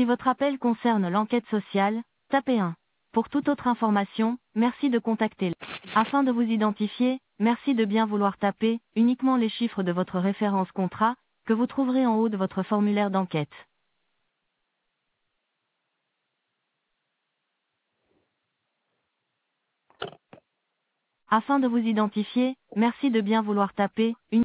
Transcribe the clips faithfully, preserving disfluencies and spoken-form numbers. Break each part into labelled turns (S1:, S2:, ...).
S1: Si votre appel concerne l'enquête sociale, tapez un. Pour toute autre information, merci de contacter. Afin de vous identifier, merci de bien vouloir taper uniquement les chiffres de votre référence contrat, que vous trouverez en haut de votre formulaire d'enquête. Afin de vous identifier, merci de bien vouloir taper une.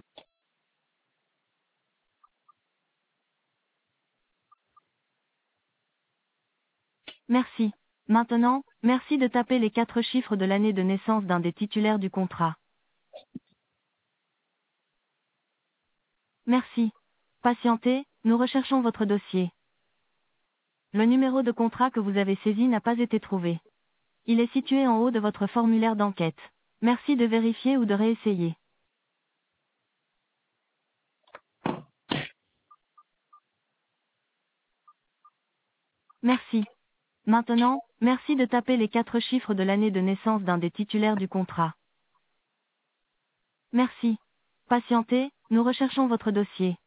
S1: Merci. Maintenant, merci de taper les quatre chiffres de l'année de naissance d'un des titulaires du contrat. Merci. Patientez, nous recherchons votre dossier. Le numéro de contrat que vous avez saisi n'a pas été trouvé. Il est situé en haut de votre formulaire d'enquête. Merci de vérifier ou de réessayer. Merci. Maintenant, merci de taper les quatre chiffres de l'année de naissance d'un des titulaires du contrat. Merci. Patientez, nous recherchons votre dossier.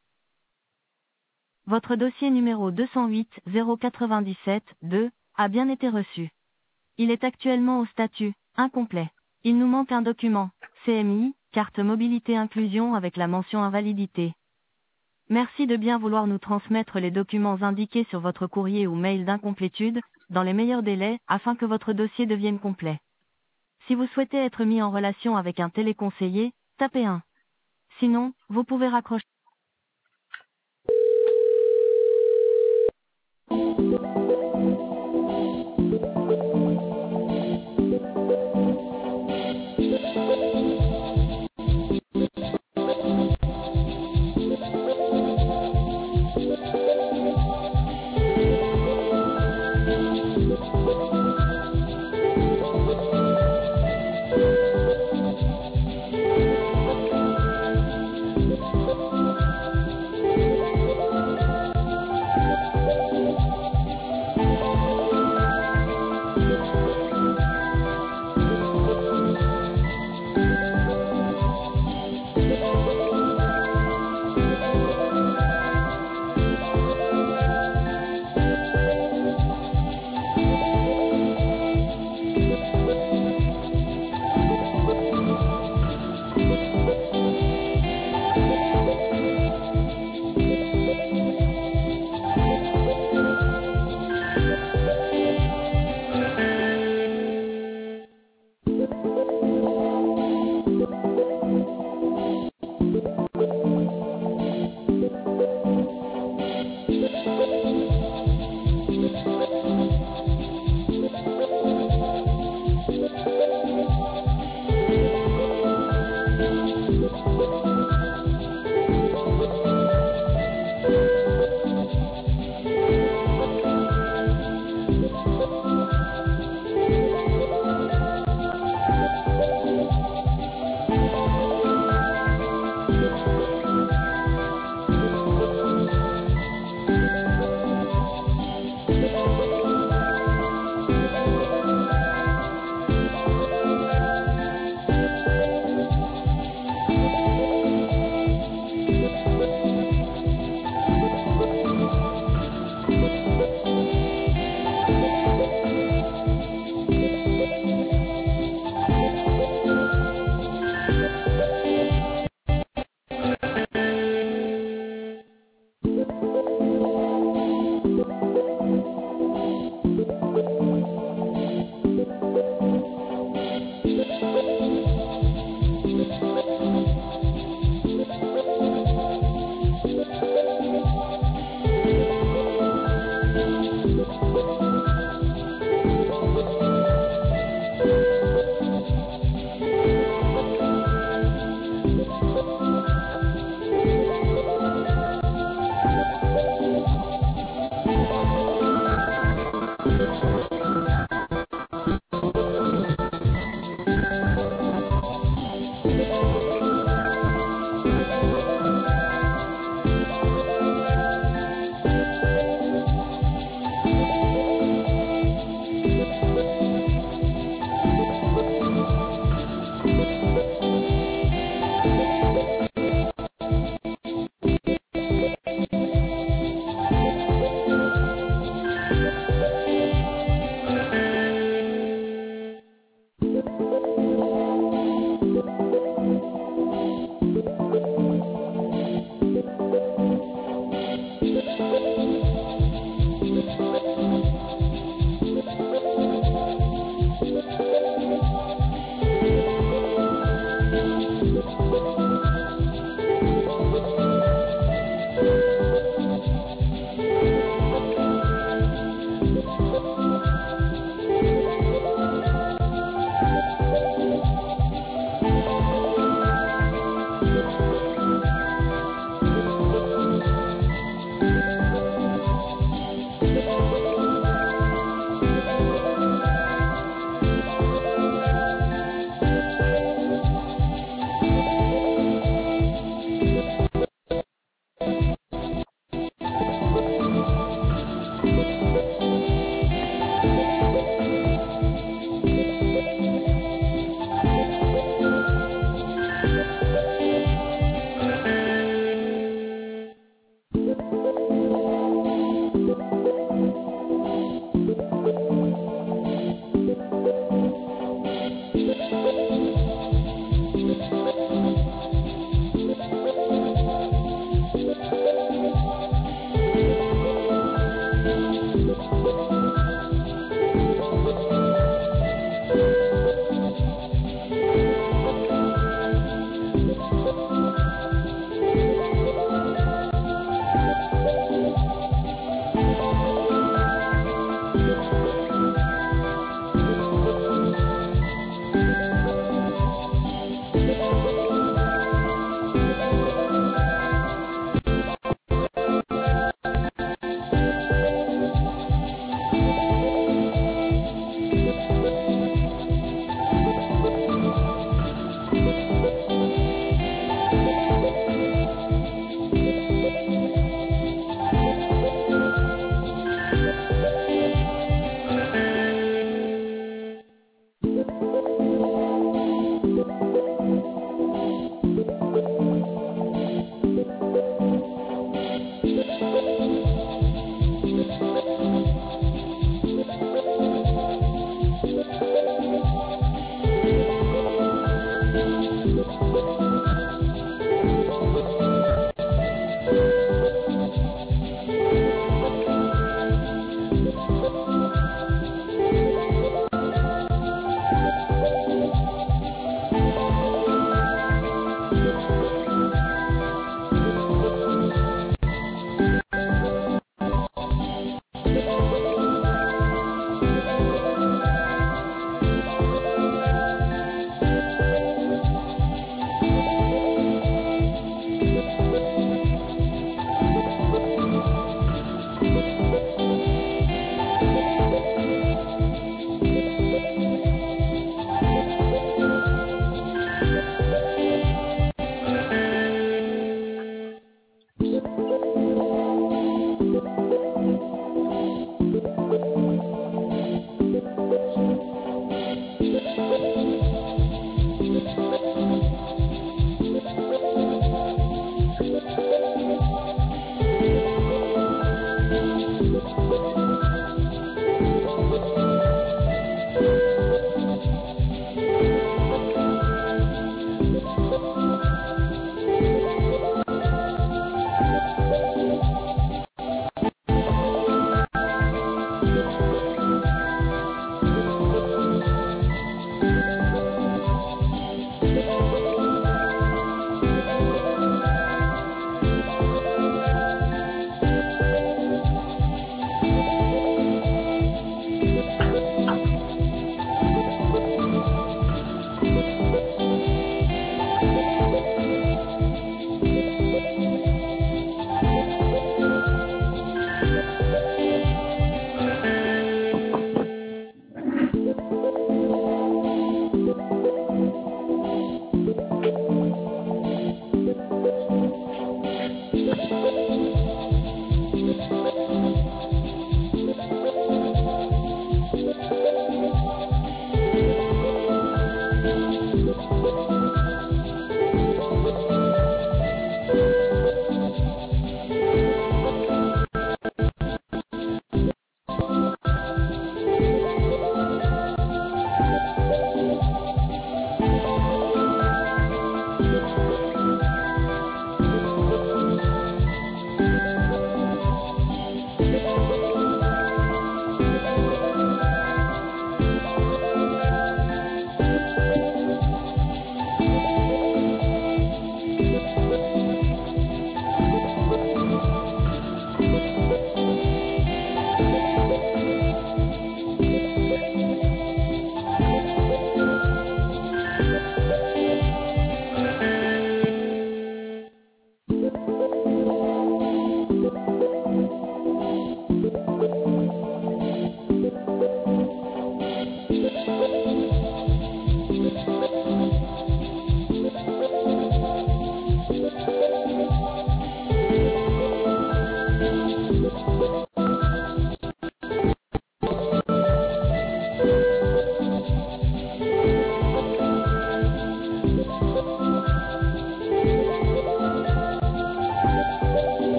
S1: Votre dossier numéro deux cent huit zéro quatre-vingt-dix-sept deux a bien été reçu. Il est actuellement au statut incomplet. Il nous manque un document, C M I, carte mobilité inclusion avec la mention invalidité. Merci de bien vouloir nous transmettre les documents indiqués sur votre courrier ou mail d'incomplétude, dans les meilleurs délais, afin que votre dossier devienne complet. Si vous souhaitez être mis en relation avec un téléconseiller, tapez un. Sinon, vous pouvez raccrocher.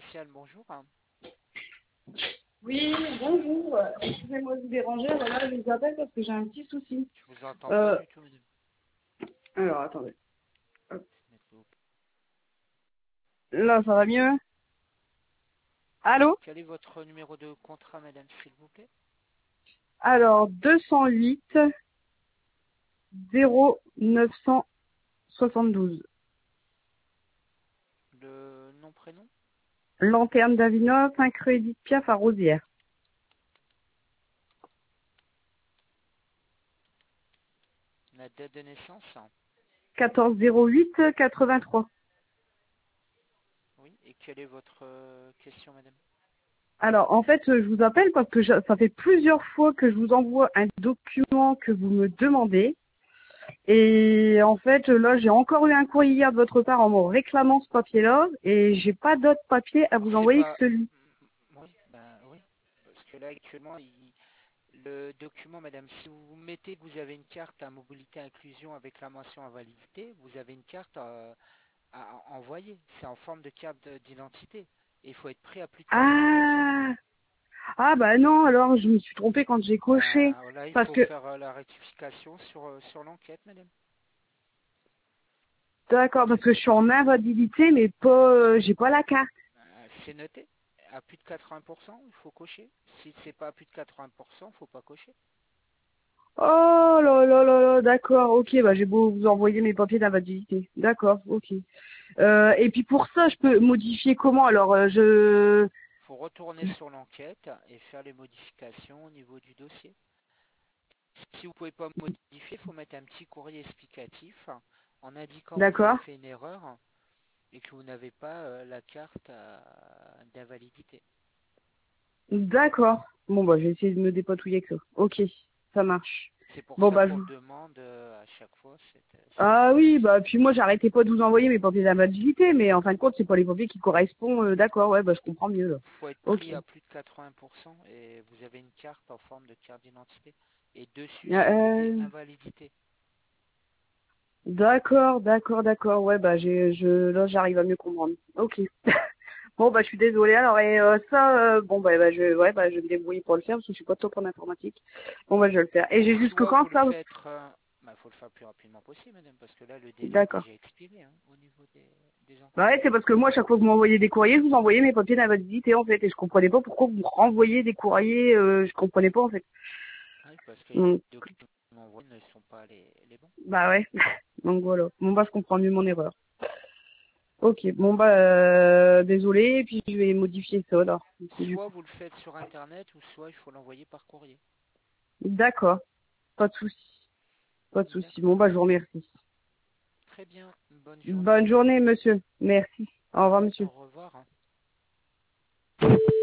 S2: social, bonjour.
S3: Oui, bonjour. Excusez-moi de vous déranger. Voilà, je vous appelle parce que j'ai un petit souci.
S2: Je vous entends pas
S3: Euh,
S2: du tout, madame.
S3: alors, attendez. Hop.
S2: Mettez-vous-
S3: Là, ça va mieux? Allô?
S2: Quel est votre numéro de contrat, madame, s'il vous plaît?
S3: Alors, deux cent huit zéro neuf cent soixante-douze.
S2: Le nom, prénom?
S3: Lanterne d'Avignon, cinq rue Édith Piaf à Rosières.
S2: La date de naissance?
S3: quatorze zéro huit quatre-vingt-trois.
S2: Oui. Et quelle est votre euh, question, madame?
S3: Alors, en fait, je vous appelle parce que je- ça fait plusieurs fois que je vous envoie un document que vous me demandez. Et en fait, là, j'ai encore eu un courrier hier de votre part en me réclamant ce papier-là, et j'ai pas d'autre papier à
S2: Alors,
S3: vous
S2: c'est
S3: envoyer que
S2: pas...
S3: celui.
S2: Oui, ben oui. Parce que là, actuellement, il- le document, madame, si vous mettez que vous avez une carte à mobilité inclusion avec la mention invalidité, vous avez une carte à, à envoyer. C'est en forme de carte d'identité. Et il faut être pris à plus de quatre-vingts pour cent.
S3: Ah, ah bah non, alors je me suis trompée quand j'ai coché,
S2: Ben, là, il
S3: parce
S2: faut
S3: que
S2: faire euh, la rectification sur, euh, sur l'enquête, madame.
S3: d'accord, parce que je suis en invalidité, mais pas, euh, j'ai pas la carte.
S2: Euh, c'est noté. À plus de quatre-vingts pour cent, il faut cocher. Si c'est pas à plus de quatre-vingts pour cent, il ne faut pas cocher.
S3: Oh là là là là, d'accord, ok, bah j'ai beau vous envoyer mes papiers d'invalidité. D'accord, ok. Euh, et puis pour ça, je peux modifier comment? Alors, euh, je...
S2: Il faut retourner sur l'enquête et faire les modifications au niveau du dossier. Si vous ne pouvez pas modifier, il faut mettre un petit courrier explicatif en indiquant que vous avez
S3: D'accord,
S2: fait une erreur et que vous n'avez pas euh, la carte euh, d'invalidité.
S3: d'accord. Bon bah, j'ai essayé de me dépatouiller avec ça. Ok, ça marche.
S2: C'est pour
S3: Bon
S2: ça
S3: bah, je...
S2: qu'on le demande euh, à chaque fois, cette, euh, cette
S3: Ah oui,
S2: information.
S3: bah puis moi j'arrêtais pas de vous envoyer mes papiers d'invalidité, mais en fin de compte c'est pas les papiers qui correspondent. euh, d'accord, ouais, bah je comprends mieux là.
S2: Il faut être
S3: Ok.
S2: pris à plus de quatre-vingts pour cent et vous avez une carte en forme de carte d'identité. Et dessus, c'est noté
S3: Euh,
S2: invalidité.
S3: d'accord, d'accord, d'accord. Ouais, bah j'ai, je, là j'arrive à mieux comprendre. Ok. Bon bah je suis désolée. Alors et euh, ça, euh, bon bah, bah, je, ouais, bah je vais me débrouiller pour le faire parce que je suis pas top en informatique. Bon bah je vais le faire. Et j'ai jusque
S2: Soit
S3: quand
S2: vous le
S3: ça?
S2: faites, euh, bah, faut le faire le plus rapidement possible, madame, parce que là, le délai est
S3: D'accord.
S2: déjà expiré hein, au niveau des, des
S3: Bah
S2: enquêtes.
S3: ouais, c'est parce que moi, chaque fois que vous m'envoyez des courriers, je vous envoyais mes papiers d'invalidité, en fait, et je comprenais pas pourquoi vous me renvoyez des courriers, euh, je comprenais pas, en fait.
S2: Oui, parce que les
S3: Donc,
S2: documents envoyés ne sont pas les, les bons.
S3: bah ouais. Donc voilà. Bon bah, je comprends mieux mon erreur. Ok, bon bah, euh, désolé, et puis je vais modifier ça, alors, du
S2: Soit
S3: coup.
S2: vous le faites sur Internet, ou soit il faut l'envoyer par courrier.
S3: D'accord, pas de souci, pas de souci. Bon
S2: D'accord.
S3: bah, je vous remercie.
S2: Très bien. Bonne journée,
S3: Bonne
S2: madame.
S3: journée, monsieur. Merci. Au revoir, monsieur.
S2: Au revoir.